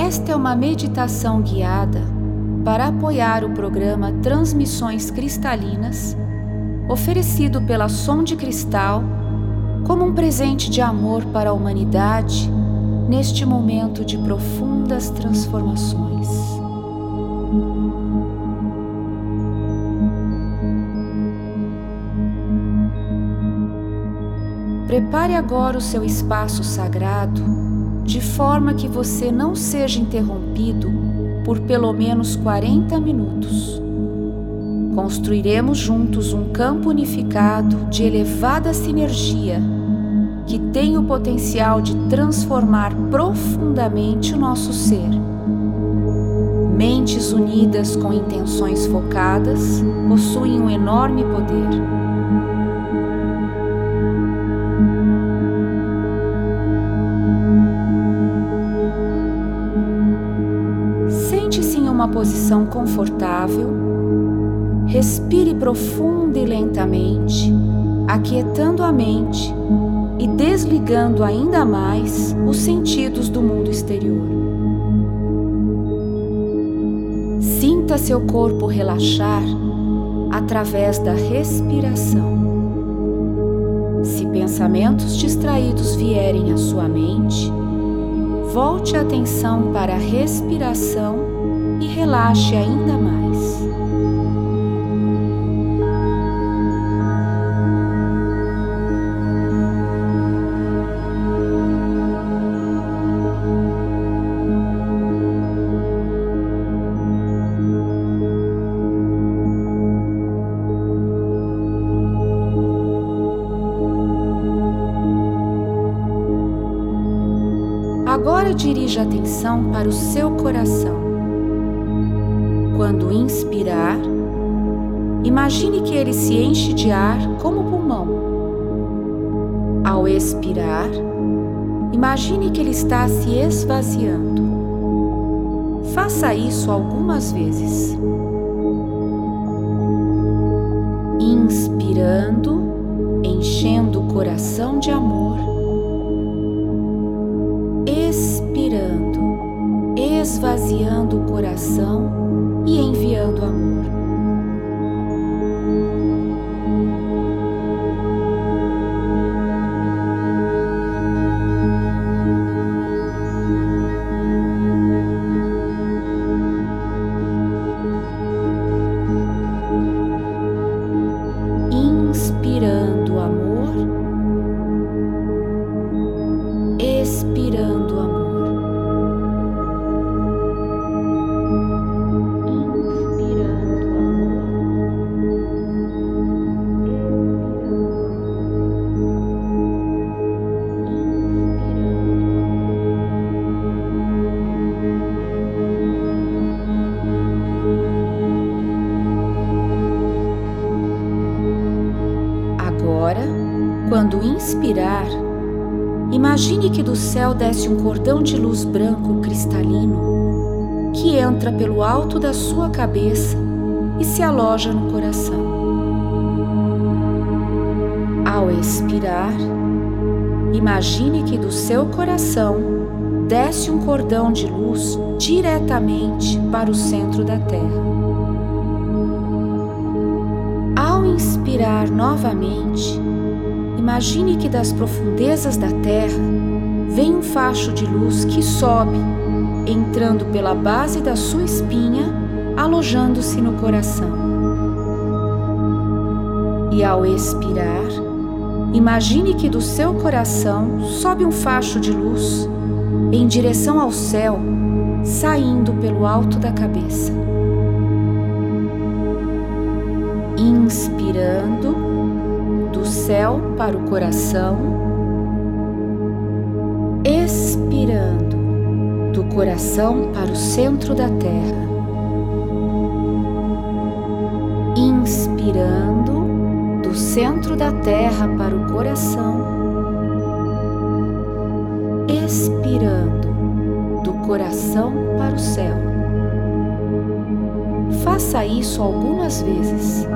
Esta é uma meditação guiada para apoiar o programa Transmissões Cristalinas, oferecido pela Som de Cristal como um presente de amor para a humanidade neste momento de profundas transformações. Prepare agora o seu espaço sagrado de forma que você não seja interrompido por pelo menos 40 minutos. Construiremos juntos um campo unificado de elevada sinergia que tem o potencial de transformar profundamente o nosso ser. Mentes unidas com intenções focadas possuem um enorme poder. Sente-se em uma posição confortável, respire profunda e lentamente, aquietando a mente e desligando ainda mais os sentidos do mundo exterior. Sinta seu corpo relaxar através da respiração. Se pensamentos distraídos vierem à sua mente, volte a atenção para a respiração e relaxe ainda mais. Agora dirija a atenção para o seu coração. Quando inspirar, imagine que ele se enche de ar como pulmão. Ao expirar, imagine que ele está se esvaziando. Faça isso algumas vezes. Inspirando, enchendo o coração de amor. Expirando, esvaziando o coração e enviando amor. Inspirando amor, expirando amor. Agora, quando inspirar, imagine que do céu desce um cordão de luz branco cristalino que entra pelo alto da sua cabeça e se aloja no coração. Ao expirar, imagine que do seu coração desce um cordão de luz diretamente para o centro da Terra. Ao inspirar novamente, imagine que das profundezas da Terra vem um facho de luz que sobe, entrando pela base da sua espinha, alojando-se no coração. E ao expirar, imagine que do seu coração sobe um facho de luz em direção ao céu, saindo pelo alto da cabeça. Inspirando, do céu para o coração, expirando, do coração para o centro da Terra. Inspirando, do centro da Terra para o coração, expirando, do coração para o céu. Faça isso algumas vezes.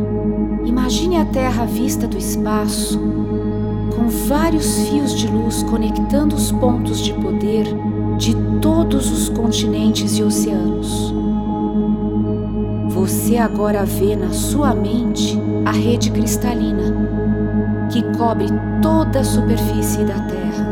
imagine a Terra à vista do espaço, com vários fios de luz conectando os pontos de poder de todos os continentes e oceanos. Você agora vê na sua mente a rede cristalina, que cobre toda a superfície da Terra.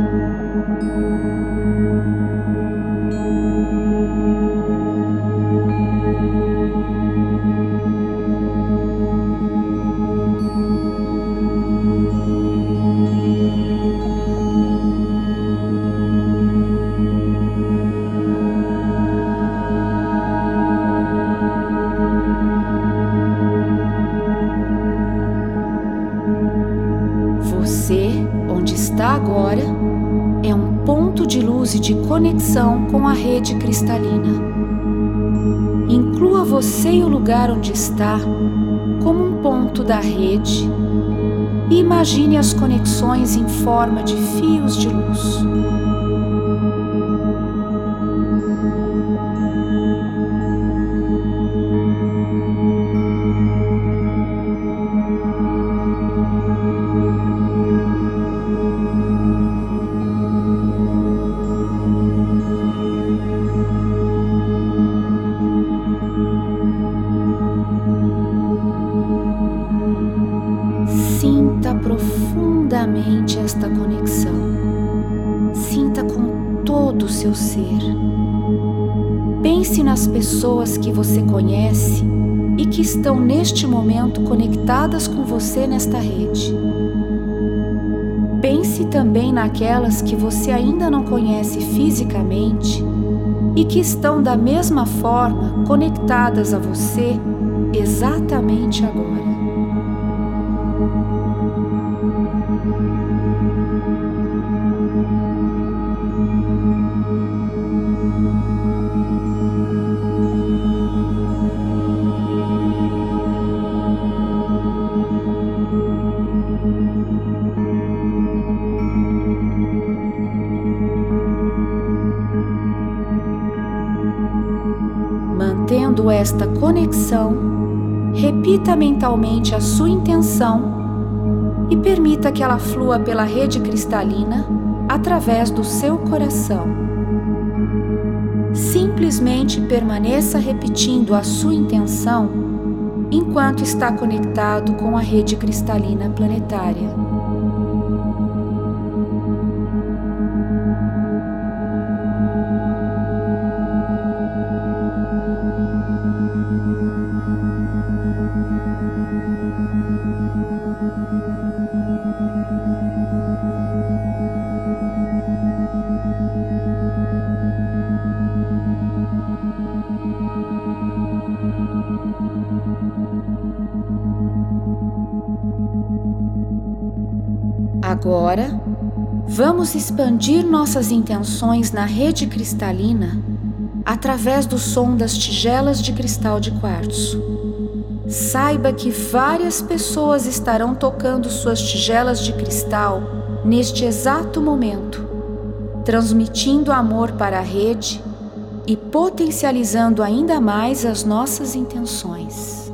Você, onde está agora, é um ponto de luz e de conexão com a rede cristalina. Inclua você e o lugar onde está como um ponto da rede e imagine as conexões em forma de fios de luz. Sinta profundamente esta conexão. Sinta com todo o seu ser. Pense nas pessoas que você conhece e que estão neste momento conectadas com você nesta rede. Pense também naquelas que você ainda não conhece fisicamente e que estão da mesma forma conectadas a você exatamente agora. Mantendo esta conexão, repita mentalmente a sua intenção e permita que ela flua pela rede cristalina através do seu coração. Simplesmente permaneça repetindo a sua intenção enquanto está conectado com a rede cristalina planetária. Agora, vamos expandir nossas intenções na rede cristalina através do som das tigelas de cristal de quartzo. Saiba que várias pessoas estarão tocando suas tigelas de cristal neste exato momento, transmitindo amor para a rede e potencializando ainda mais as nossas intenções.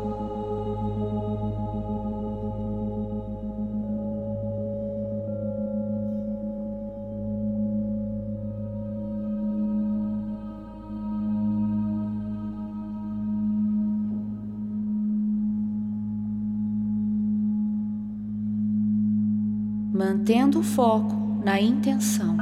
Mantendo o foco na intenção.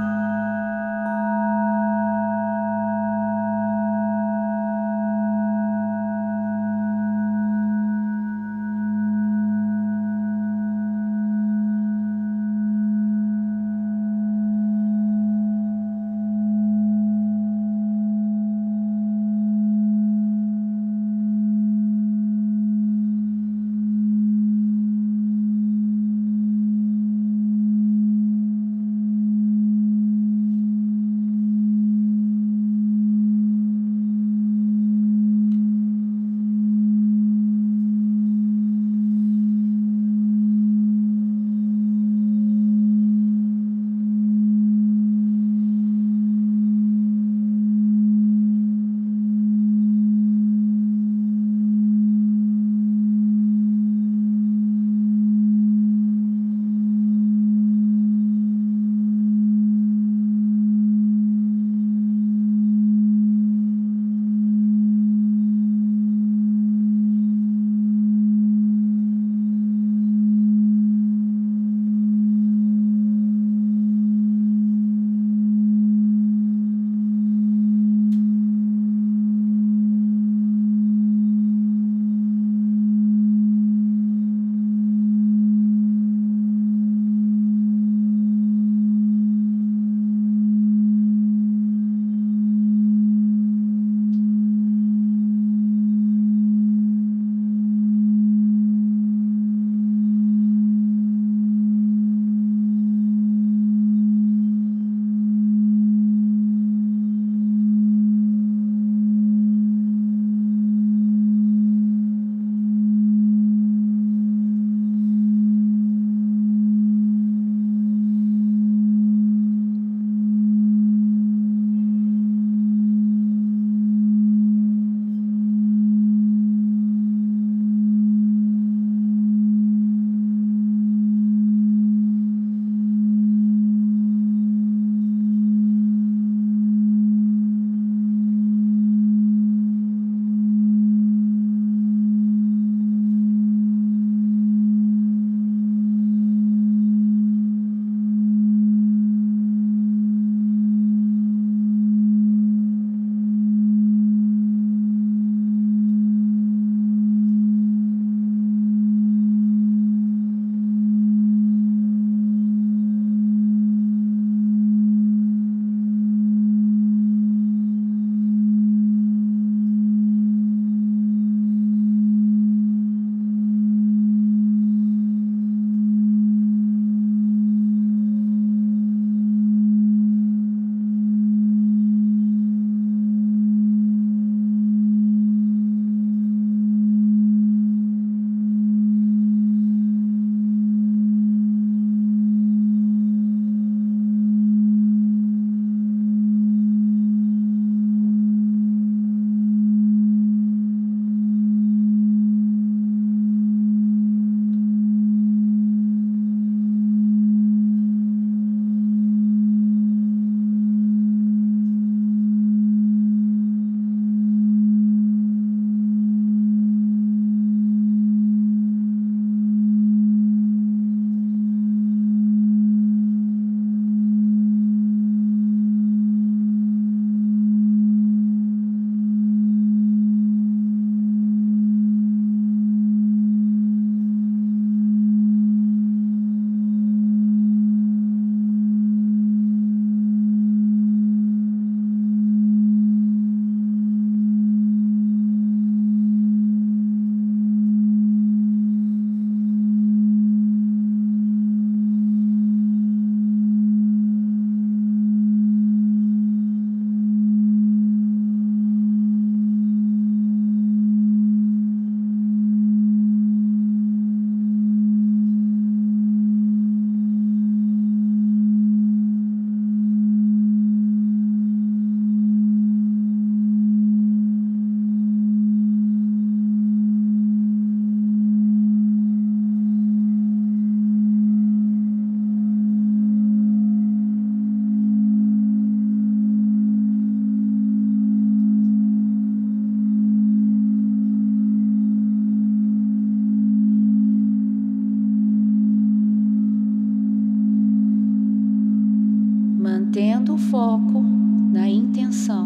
muito foco na intenção.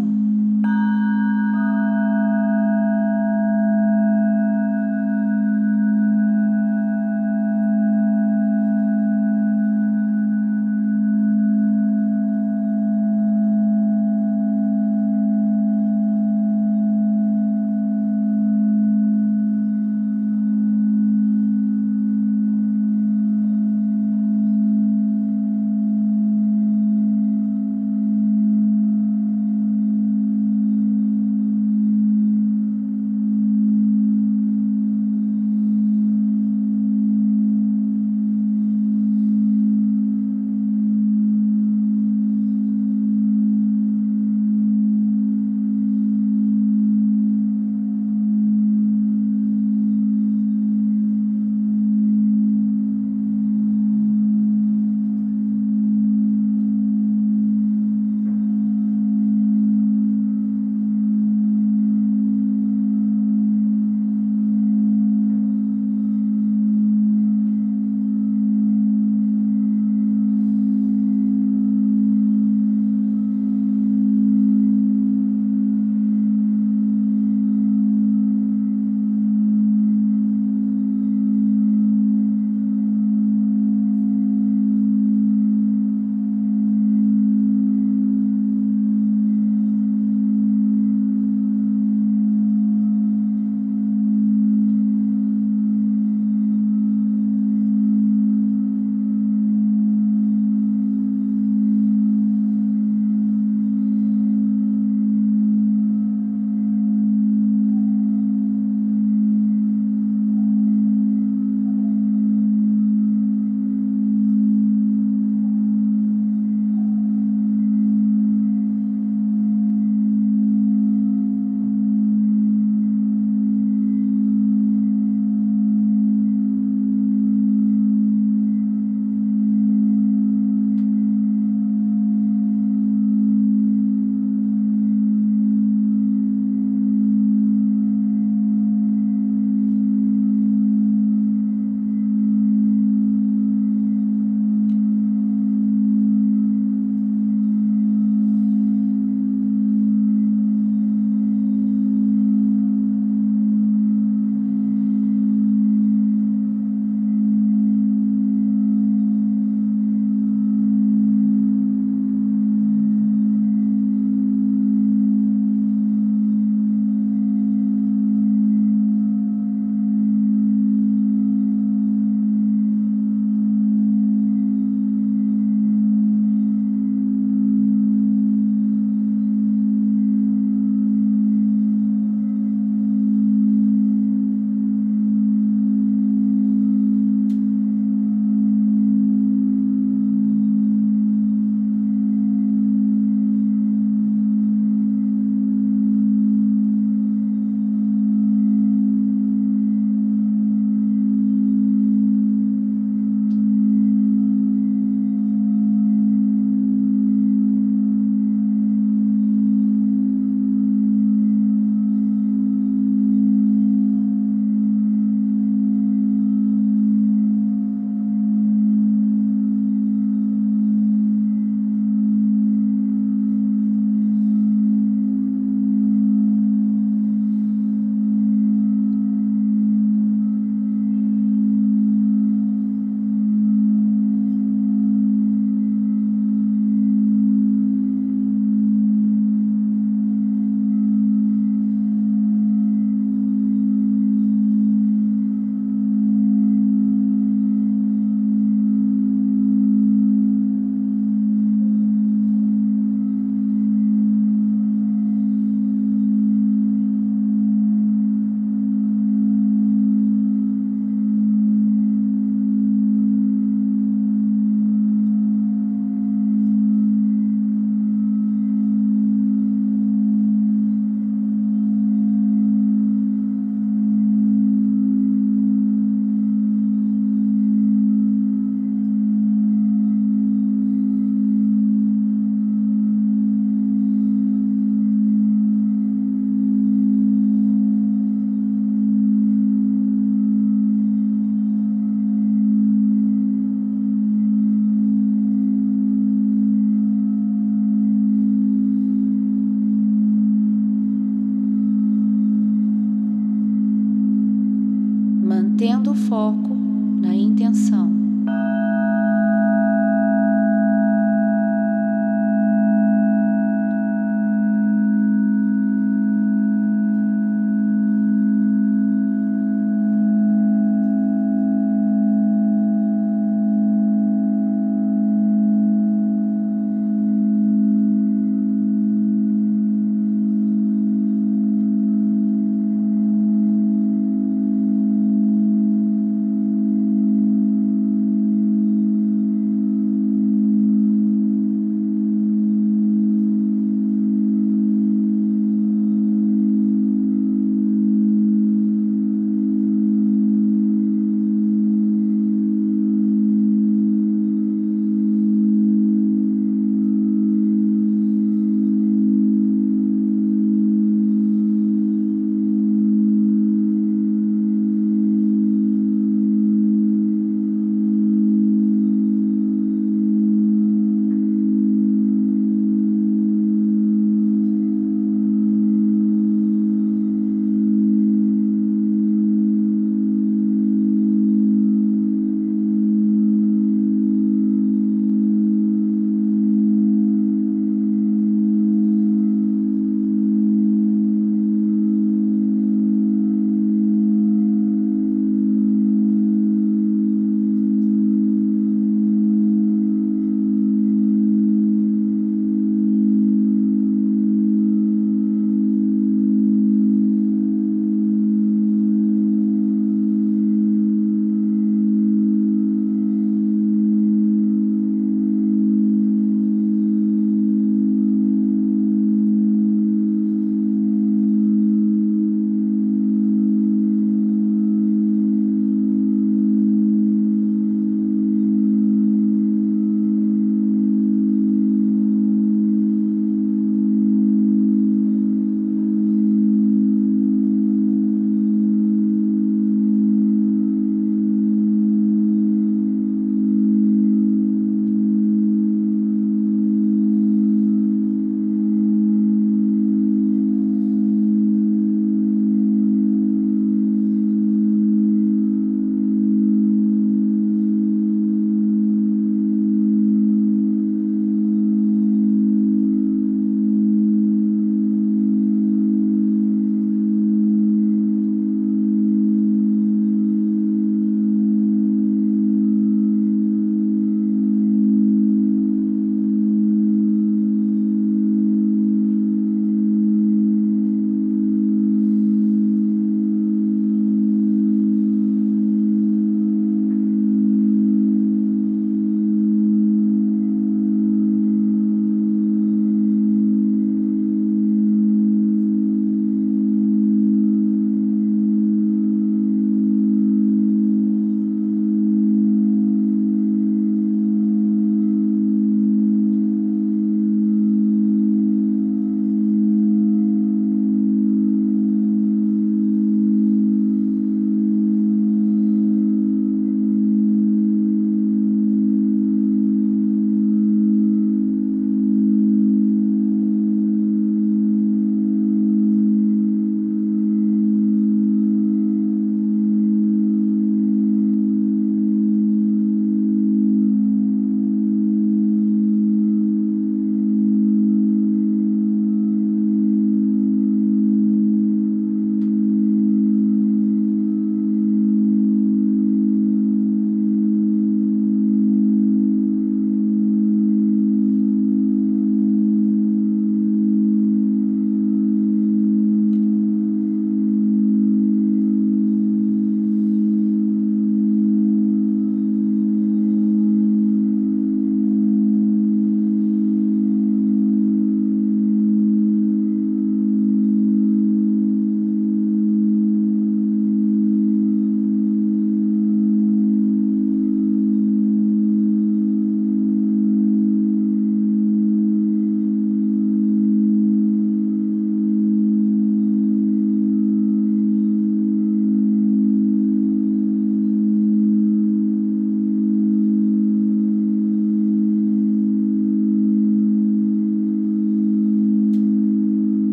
intenção.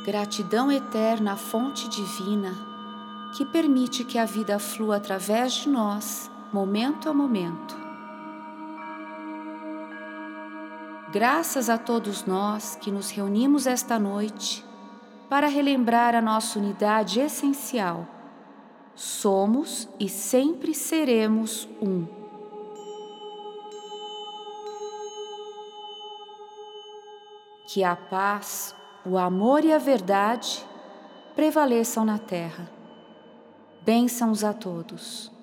Gratidão eterna à fonte divina que permite que a vida flua através de nós, momento a momento. Graças a todos nós que nos reunimos esta noite para relembrar a nossa unidade essencial. Somos e sempre seremos um. Que a paz, o amor e a verdade prevaleçam na Terra. Bênçãos a todos.